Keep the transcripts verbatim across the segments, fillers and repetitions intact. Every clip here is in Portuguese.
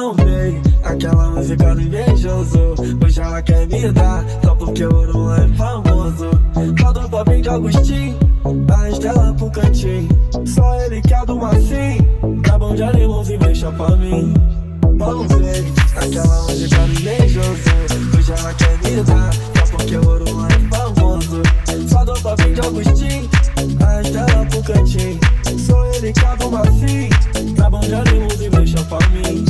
Bombei, aquela música do invejoso. Hoje ela quer me dar, só porque o ouro é famoso. Cada papinho de Agostinho, a Estela pro cantinho. Só ele que é do macio, tá bom de animãozinho, deixa pra mim. Bombei, aquela música do invejoso. Hoje ela quer me dar, só porque o ouro é famoso. Só do papinho de Agostinho, a Estela pro cantinho. Só ele que é do macio, tá bom de animãozinho, deixa pra mim.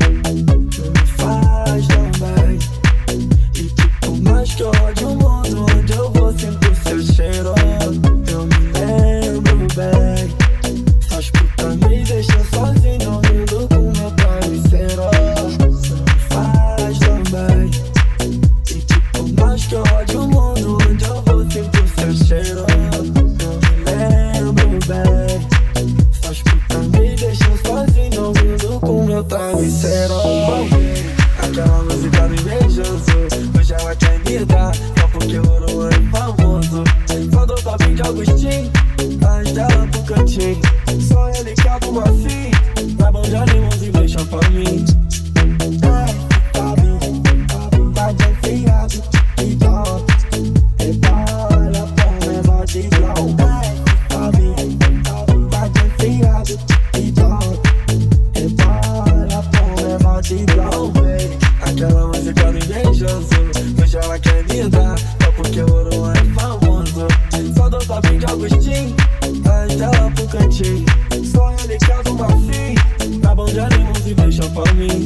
Faz também. E tipo, mais que ódio o mundo, onde eu vou sinto seu cheiro. Eu me lembro bem. As putas me deixam sozinho, rindo com meu travesseiro. Faz também. E tipo, mais que ódio o mundo, onde eu vou sinto seu cheiro. Eu me lembro bem. As putas me deixam sozinho, rindo com meu travesseiro. Aquela música do invejoso, hoje ela quer me dar, só porque o ouro é famoso. Só do papinho de Agostinho, a Estela pro cantinho. Só ele que é do macio, tá bom de animãozinho, deixa pra mim. É, Fabi, Fabi, tá de enfiado e dó. Repara pra levar de grau. É, Fabi, Fabi, tá de enfiado e dó. Repara pra levar de grau. Aquela música do invejoso, hoje ela quer me dar, só porque o ouro é famoso. Só do papinho de Agostinho, a Estela pro cantinho. Só ele que é do macio, tá bom de animãozinho, deixa pra mim.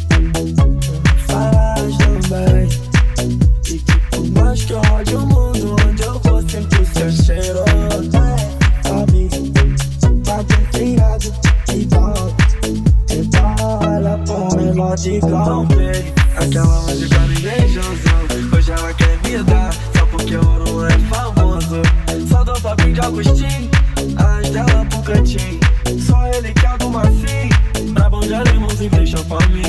Faz também. E tipo, mais que ódio o mundo, onde eu vou sinto seu cheiro. É, sabe, tá desfiado e dó. Repara pro menor de grau. Aquela música do invejoso, hoje ela quer me dar, só porque o ouro é famoso. Só do papinho de Agostinho, a Estela pro cantinho. Só ele que é do macio, tá bom de animãozinho, deixa pra mim.